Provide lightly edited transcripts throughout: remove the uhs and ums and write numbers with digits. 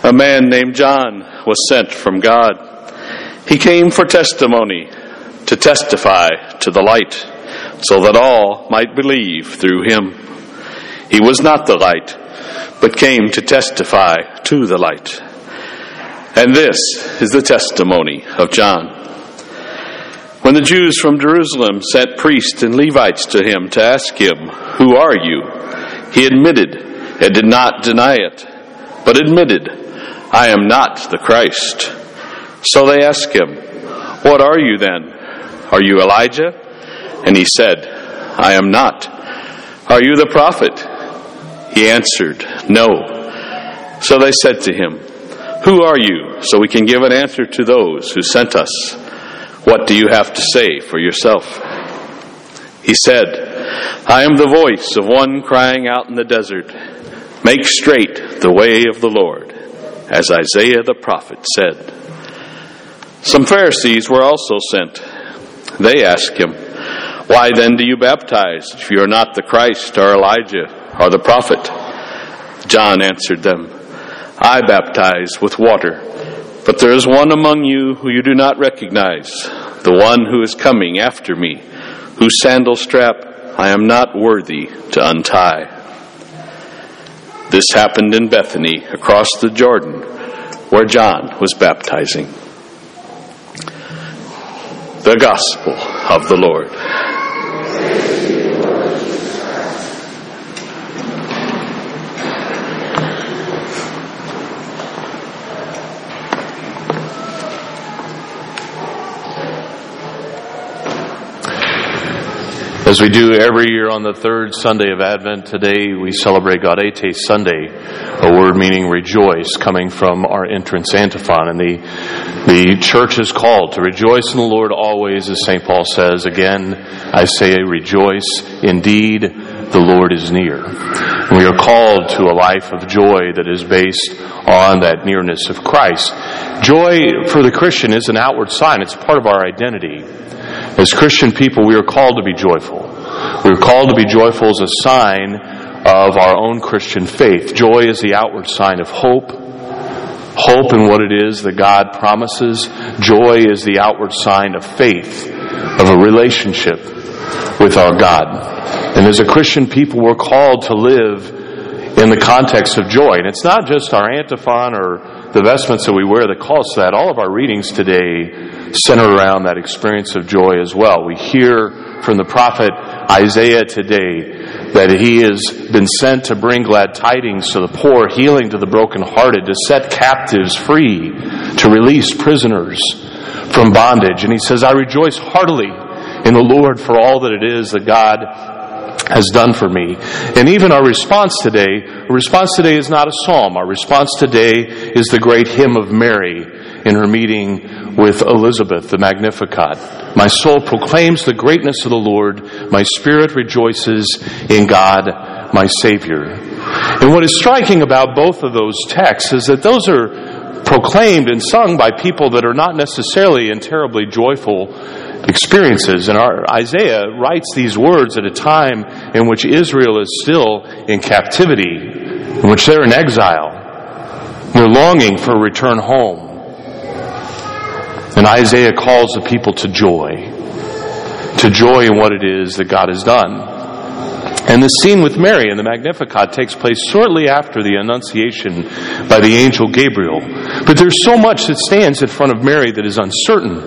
A man named John was sent from God. He came for testimony, to testify to the light, so that all might believe through him. He was not the light, but came to testify to the light. And this is the testimony of John. When the Jews from Jerusalem sent priests and Levites to him to ask him, "Who are you?" he admitted and did not deny it, but admitted, "I am not the Christ." So they asked him, "What are you then? Are you Elijah?" And he said, "I am not." "Are you the prophet?" He answered, "No." So they said to him, "Who are you, so we can give an answer to those who sent us? What do you have to say for yourself?" He said, "I am the voice of one crying out in the desert, 'Make straight the way of the Lord,' as Isaiah the prophet said." Some Pharisees were also sent. They asked him, "Why then do you baptize if you are not the Christ or Elijah or the prophet?" John answered them, "I baptize with water, but there is one among you who you do not recognize, the one who is coming after me, whose sandal strap I am not worthy to untie." This happened in Bethany, across the Jordan, where John was baptizing. The Gospel of the Lord. As we do every year on the third Sunday of Advent, today we celebrate Gaudete Sunday, a word meaning rejoice, coming from our entrance antiphon. And the church is called to rejoice in the Lord always, as St. Paul says. Again, I say rejoice. Indeed, the Lord is near. And we are called to a life of joy that is based on that nearness of Christ. Joy for the Christian is an outward sign. It's part of our identity. As Christian people, we are called to be joyful. We are called to be joyful as a sign of our own Christian faith. Joy is the outward sign of hope. Hope in what it is that God promises. Joy is the outward sign of faith, of a relationship with our God. And as a Christian people, we're called to live in the context of joy. And it's not just our antiphon or the vestments that we wear that call us to that. All of our readings today center around that experience of joy as well. We hear from the prophet Isaiah today that he has been sent to bring glad tidings to the poor, healing to the brokenhearted, to set captives free, to release prisoners from bondage. And he says, "I rejoice heartily in the Lord for all that it is that God has done for me." And even our response today is not a psalm. Our response today is the great hymn of Mary in her meeting with Elizabeth, the Magnificat. "My soul proclaims the greatness of the Lord. My spirit rejoices in God, my Savior." And what is striking about both of those texts is that those are proclaimed and sung by people that are not necessarily in terribly joyful experiences. And Isaiah writes these words at a time in which Israel is still in captivity, in which they're in exile. They're longing for a return home. And Isaiah calls the people to joy in what it is that God has done. And the scene with Mary in the Magnificat takes place shortly after the Annunciation by the angel Gabriel. But there's so much that stands in front of Mary that is uncertain.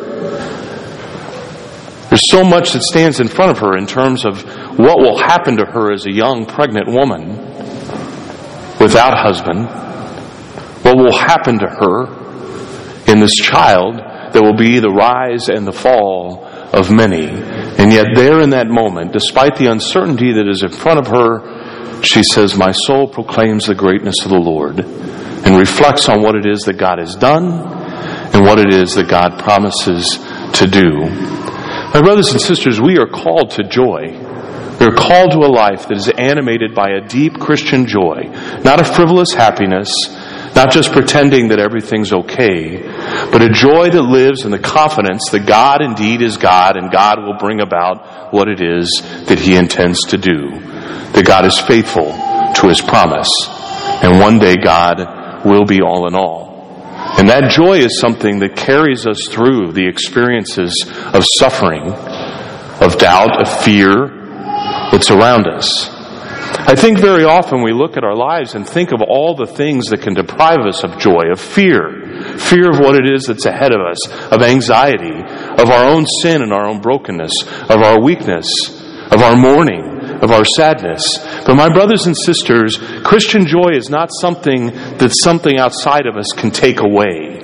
There's so much that stands in front of her in terms of what will happen to her as a young pregnant woman without husband. What will happen to her in this child that will be the rise and the fall of many. And yet there in that moment, despite the uncertainty that is in front of her, she says, "My soul proclaims the greatness of the Lord," and reflects on what it is that God has done and what it is that God promises to do. My brothers and sisters, we are called to joy. We are called to a life that is animated by a deep Christian joy, not a frivolous happiness, not just pretending that everything's okay, but a joy that lives in the confidence that God indeed is God, and God will bring about what it is that He intends to do. That God is faithful to His promise, and one day God will be all in all. And that joy is something that carries us through the experiences of suffering, of doubt, of fear that's around us. I think very often we look at our lives and think of all the things that can deprive us of joy, of fear of what it is that's ahead of us, of anxiety, of our own sin and our own brokenness, of our weakness, of our mourning, of our sadness. But my brothers and sisters, Christian joy is not something that something outside of us can take away.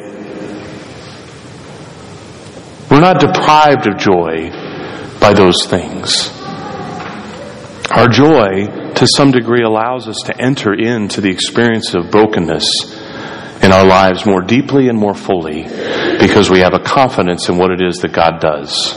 We're not deprived of joy by those things. Our joy, to some degree, allows us to enter into the experience of brokenness in our lives more deeply and more fully because we have a confidence in what it is that God does.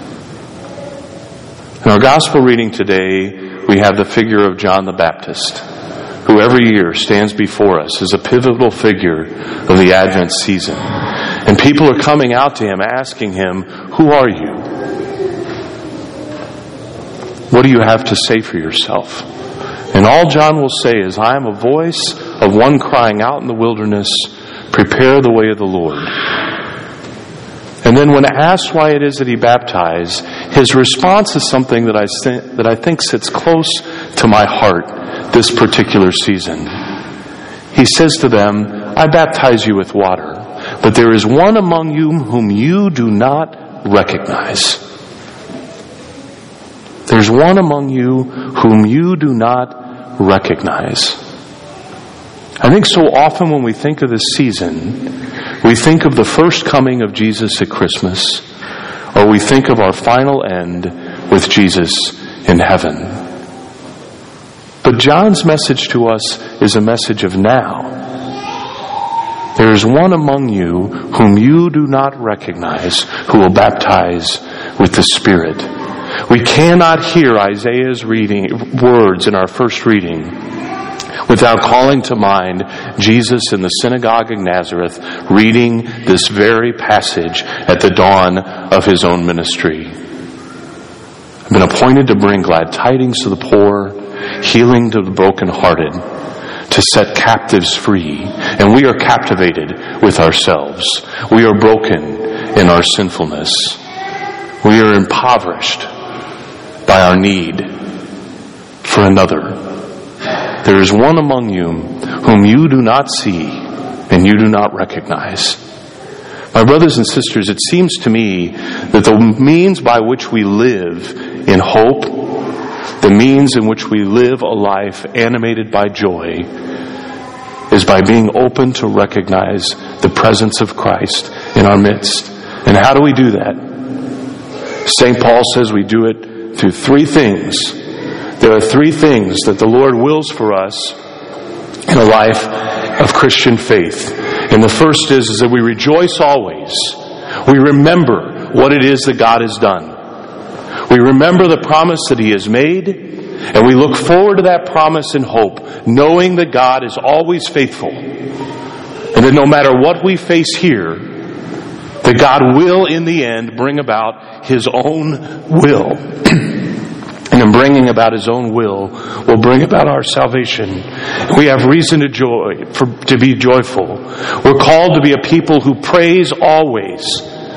In our gospel reading today, we have the figure of John the Baptist, who every year stands before us as a pivotal figure of the Advent season. And people are coming out to him, asking him, "Who are you? What do you have to say for yourself?" And all John will say is, "I am a voice of one crying out in the wilderness, prepare the way of the Lord." And then when asked why it is that he baptized, his response is something that I think sits close to my heart this particular season. He says to them, "I baptize you with water, but there is one among you whom you do not recognize. There's one among you whom you do not recognize." I think so often when we think of this season, we think of the first coming of Jesus at Christmas, or we think of our final end with Jesus in heaven. But John's message to us is a message of now. There is one among you whom you do not recognize, who will baptize with the Spirit. We cannot hear Isaiah's words in our first reading without calling to mind Jesus in the synagogue of Nazareth reading this very passage at the dawn of his own ministry. I've been appointed to bring glad tidings to the poor, healing to the brokenhearted, to set captives free. And we are captivated with ourselves. We are broken in our sinfulness. We are impoverished by our need for another. There is one among you whom you do not see and you do not recognize. My brothers and sisters, it seems to me that the means by which we live in hope, the means in which we live a life animated by joy, is by being open to recognize the presence of Christ in our midst. And how do we do that? St. Paul says we do it through three things. There are three things that the Lord wills for us in a life of Christian faith. And the first is that we rejoice always. We remember what it is that God has done. We remember the promise that He has made, and we look forward to that promise in hope, knowing that God is always faithful. And that no matter what we face here, that God will in the end bring about His own will. And in bringing about His own will bring about our salvation. We have reason to be joyful. We're called to be a people who praise always,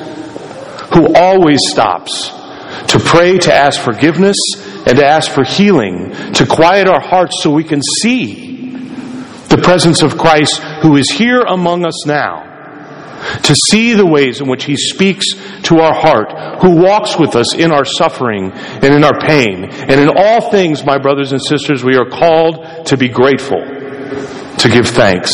who always stops to pray, to ask forgiveness, and to ask for healing, to quiet our hearts so we can see the presence of Christ who is here among us now. To see the ways in which He speaks to our heart, who walks with us in our suffering and in our pain. And in all things, my brothers and sisters, we are called to be grateful, to give thanks.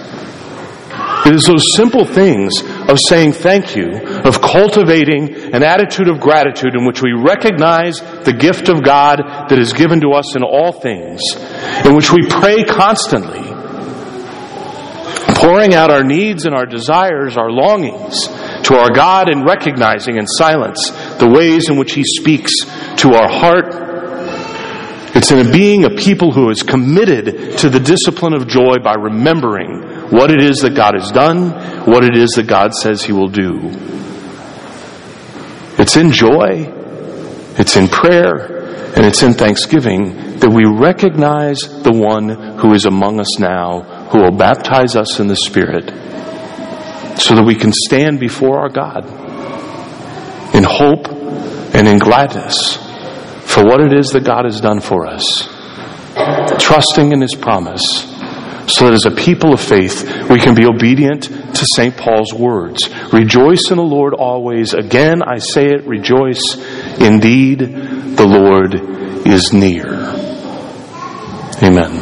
It is those simple things of saying thank you, of cultivating an attitude of gratitude in which we recognize the gift of God that is given to us in all things, in which we pray constantly, pouring out our needs and our desires, our longings to our God, and recognizing in silence the ways in which He speaks to our heart. It's in being a people who is committed to the discipline of joy by remembering what it is that God has done, what it is that God says He will do. It's in joy, it's in prayer, and it's in thanksgiving that we recognize the one who is among us now who will baptize us in the Spirit so that we can stand before our God in hope and in gladness for what it is that God has done for us, trusting in His promise, so that as a people of faith we can be obedient to St. Paul's words. Rejoice in the Lord always. Again, I say it, rejoice. Indeed, the Lord is near. Amen.